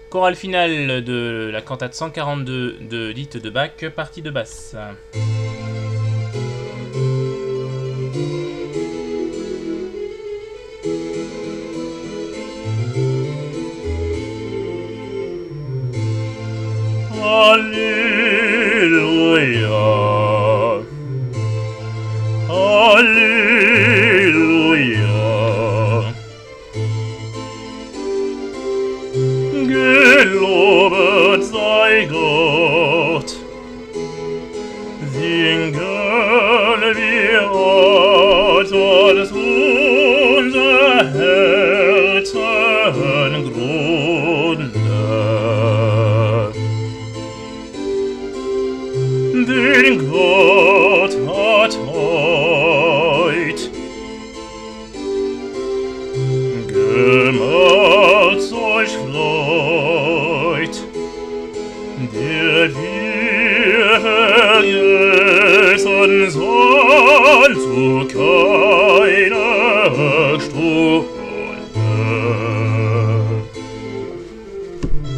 Chorale finale de la cantate 142 de Lied de Bach, partie de basse. Alléluia, Alléluia, gelobet sei Gott, singen wir alles unser Herzengrunde. Den Gott hat heut gemacht solch Freud, der wir vergessen soll zu keiner Stunde.